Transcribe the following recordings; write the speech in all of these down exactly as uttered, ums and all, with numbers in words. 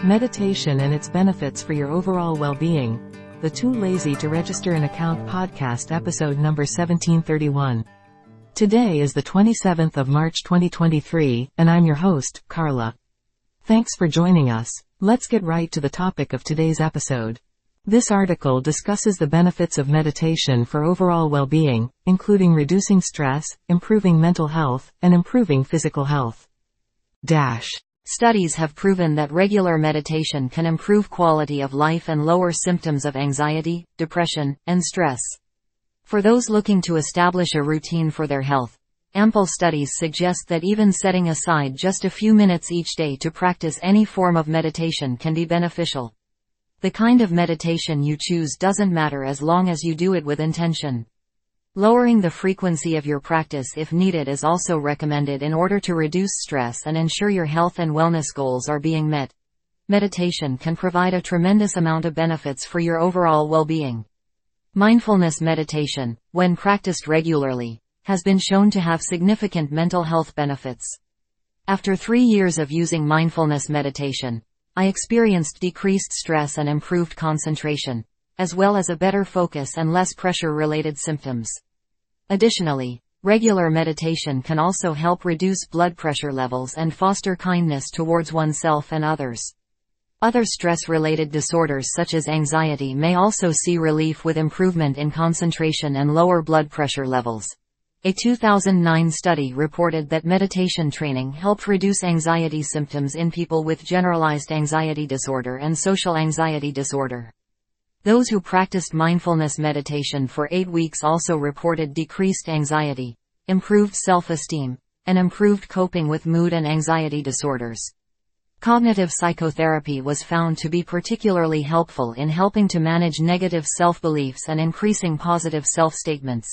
Meditation and its benefits for your overall well-being. The Too Lazy to Register an Account podcast, episode number seventeen thirty-one. Today is the twenty-seventh of March twenty twenty-three, and I'm your host, Carla. Thanks for joining us. Let's get right to the topic of today's episode. This article discusses the benefits of meditation for overall well-being, including reducing stress, improving mental health, and improving physical health. Dash. Studies have proven that regular meditation can improve quality of life and lower symptoms of anxiety, depression, and stress. For those looking to establish a routine for their health, ample studies suggest that even setting aside just a few minutes each day to practice any form of meditation can be beneficial. The kind of meditation you choose doesn't matter as long as you do it with intention. Lowering the frequency of your practice if needed is also recommended in order to reduce stress and ensure your health and wellness goals are being met. Meditation can provide a tremendous amount of benefits for your overall well-being. Mindfulness meditation, when practiced regularly, has been shown to have significant mental health benefits. After three years of using mindfulness meditation, I experienced decreased stress and improved concentration, as well as a better focus and less pressure-related symptoms. Additionally, regular meditation can also help reduce blood pressure levels and foster kindness towards oneself and others. Other stress-related disorders such as anxiety may also see relief with improvement in concentration and lower blood pressure levels. A two thousand nine study reported that meditation training helped reduce anxiety symptoms in people with generalized anxiety disorder and social anxiety disorder. Those who practiced mindfulness meditation for eight weeks also reported decreased anxiety, improved self-esteem, and improved coping with mood and anxiety disorders. Cognitive psychotherapy was found to be particularly helpful in helping to manage negative self-beliefs and increasing positive self-statements.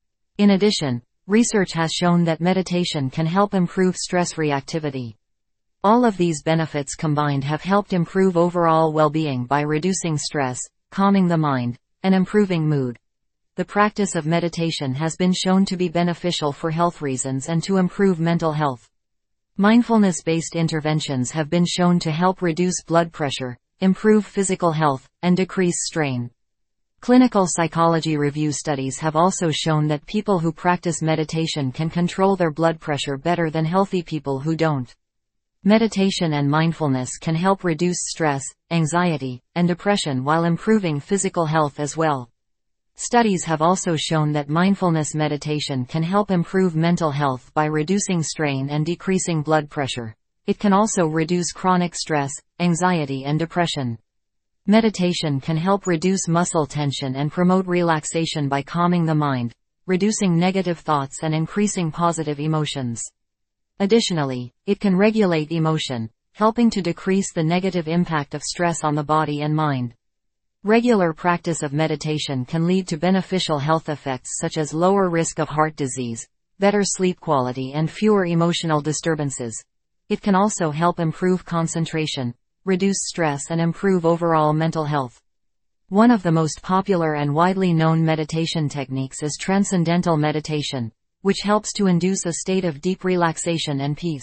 In addition, research has shown that meditation can help improve stress reactivity. All of these benefits combined have helped improve overall well-being by reducing stress, calming the mind, and improving mood. The practice of meditation has been shown to be beneficial for health reasons and to improve mental health. Mindfulness-based interventions have been shown to help reduce blood pressure, improve physical health, and decrease strain. Clinical psychology review studies have also shown that people who practice meditation can control their blood pressure better than healthy people who don't. Meditation and mindfulness can help reduce stress, anxiety, and depression while improving physical health as well. Studies have also shown that mindfulness meditation can help improve mental health by reducing strain and decreasing blood pressure. It can also reduce chronic stress, anxiety, and depression. Meditation can help reduce muscle tension and promote relaxation by calming the mind, reducing negative thoughts and increasing positive emotions. Additionally, it can regulate emotion, helping to decrease the negative impact of stress on the body and mind. Regular practice of meditation can lead to beneficial health effects such as lower risk of heart disease, better sleep quality, and fewer emotional disturbances. It can also help improve concentration, reduce stress, and improve overall mental health. One of the most popular and widely known meditation techniques is transcendental meditation, which helps to induce a state of deep relaxation and peace.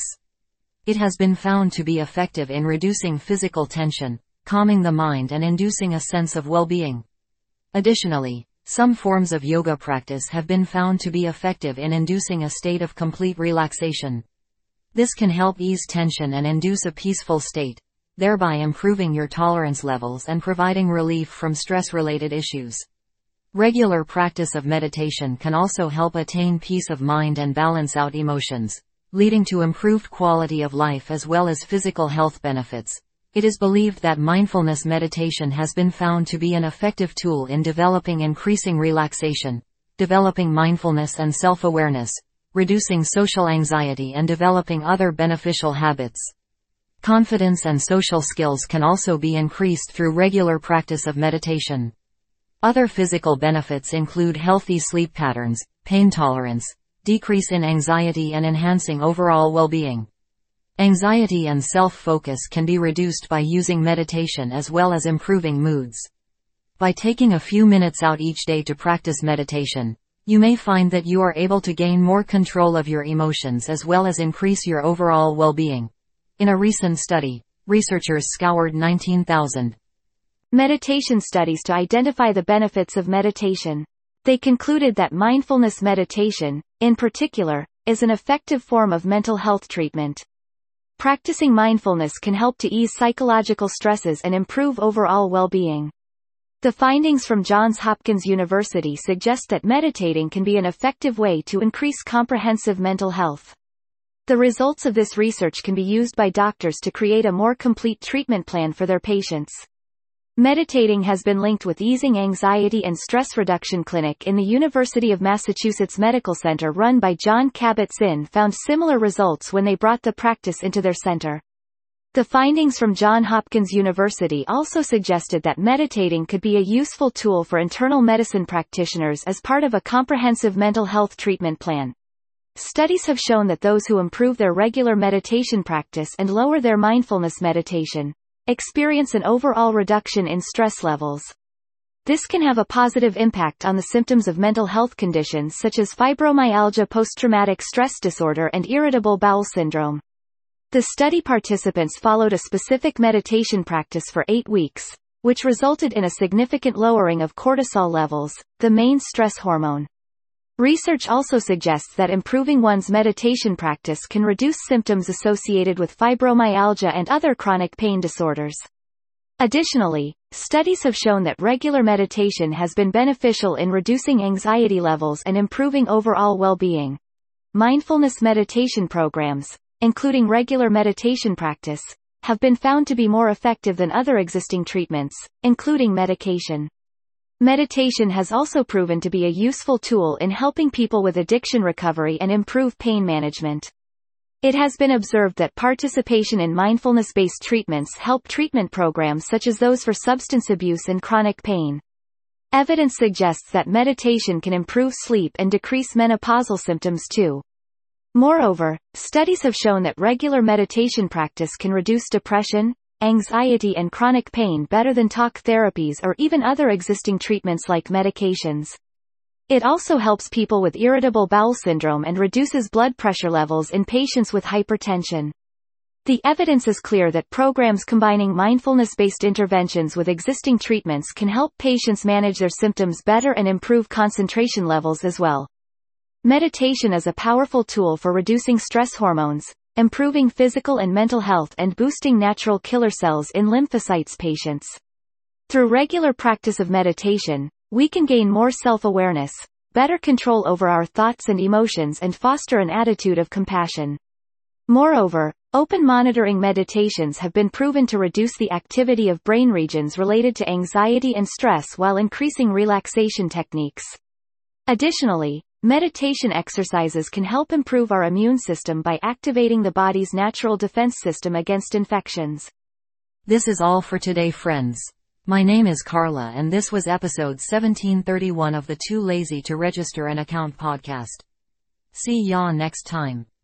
It has been found to be effective in reducing physical tension, calming the mind, and inducing a sense of well-being. Additionally, some forms of yoga practice have been found to be effective in inducing a state of complete relaxation. This can help ease tension and induce a peaceful state, thereby improving your tolerance levels and providing relief from stress-related issues. Regular practice of meditation can also help attain peace of mind and balance out emotions, leading to improved quality of life as well as physical health benefits. It is believed that mindfulness meditation has been found to be an effective tool in developing increasing relaxation, developing mindfulness and self-awareness, reducing social anxiety, and developing other beneficial habits. Confidence and social skills can also be increased through regular practice of meditation. Other physical benefits include healthy sleep patterns, pain tolerance, decrease in anxiety, and enhancing overall well-being. Anxiety and self-focus can be reduced by using meditation as well as improving moods. By taking a few minutes out each day to practice meditation, you may find that you are able to gain more control of your emotions as well as increase your overall well-being. In a recent study, Researchers scoured nineteen thousand meditation studies to identify the benefits of meditation. They concluded that mindfulness meditation, in particular, is an effective form of mental health treatment. Practicing mindfulness can help to ease psychological stresses and improve overall well-being. The findings from Johns Hopkins University suggest that meditating can be an effective way to increase comprehensive mental health. The results of this research can be used by doctors to create a more complete treatment plan for their patients. Meditating has been linked with easing anxiety and stress reduction. Clinic in the University of Massachusetts Medical Center run by John Kabat-Zinn found similar results when they brought the practice into their center. The findings from Johns Hopkins University also suggested that meditating could be a useful tool for internal medicine practitioners as part of a comprehensive mental health treatment plan. Studies have shown that those who improve their regular meditation practice and lower their mindfulness meditation experience an overall reduction in stress levels. This can have a positive impact on the symptoms of mental health conditions such as fibromyalgia, post-traumatic stress disorder, and irritable bowel syndrome. The study participants followed a specific meditation practice for eight weeks, which resulted in a significant lowering of cortisol levels, the main stress hormone. Research also suggests that improving one's meditation practice can reduce symptoms associated with fibromyalgia and other chronic pain disorders. Additionally, studies have shown that regular meditation has been beneficial in reducing anxiety levels and improving overall well-being. Mindfulness meditation programs, including regular meditation practice, have been found to be more effective than other existing treatments, including medication. Meditation has also proven to be a useful tool in helping people with addiction recovery and improve pain management. It has been observed that participation in mindfulness-based treatments help treatment programs such as those for substance abuse and chronic pain. Evidence suggests that meditation can improve sleep and decrease menopausal symptoms too. Moreover, studies have shown that regular meditation practice can reduce depression, anxiety, and chronic pain better than talk therapies or even other existing treatments like medications. It also helps people with irritable bowel syndrome and reduces blood pressure levels in patients with hypertension. The evidence is clear that programs combining mindfulness-based interventions with existing treatments can help patients manage their symptoms better and improve concentration levels as well. Meditation is a powerful tool for reducing stress hormones, improving physical and mental health, and boosting natural killer cells in lymphocytes patients. Through regular practice of meditation, we can gain more self-awareness, better control over our thoughts and emotions, and foster an attitude of compassion. Moreover, open monitoring meditations have been proven to reduce the activity of brain regions related to anxiety and stress while increasing relaxation techniques. Additionally, meditation exercises can help improve our immune system by activating the body's natural defense system against infections. This is all for today, friends. My name is Carla, and this was episode seventeen thirty-one of the Too Lazy to Register an Account podcast. See ya next time.